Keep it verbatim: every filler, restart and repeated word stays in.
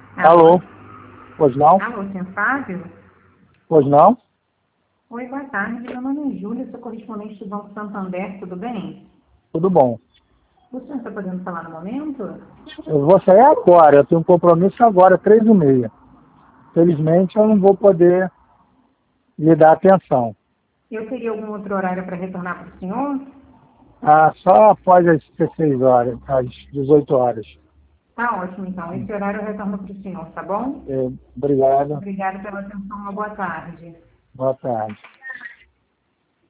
Alô? Alô? Pois não? Alô, senhor Fábio? Pois não? Oi, boa tarde. Meu nome é Júlia, sou correspondente do Banco Santander, tudo bem? Tudo bom. O senhor está podendo falar no momento? Eu vou sair agora, eu tenho um compromisso agora, três e meia. Felizmente eu não vou poder lhe dar atenção. Eu teria algum outro horário para retornar para o senhor? Ah, só após as dezesseis horas, às dezoito horas. Tá ótimo, então. Esse horário eu retorno para o senhor, tá bom? É, obrigado. Obrigada pela atenção, uma boa tarde. Boa tarde.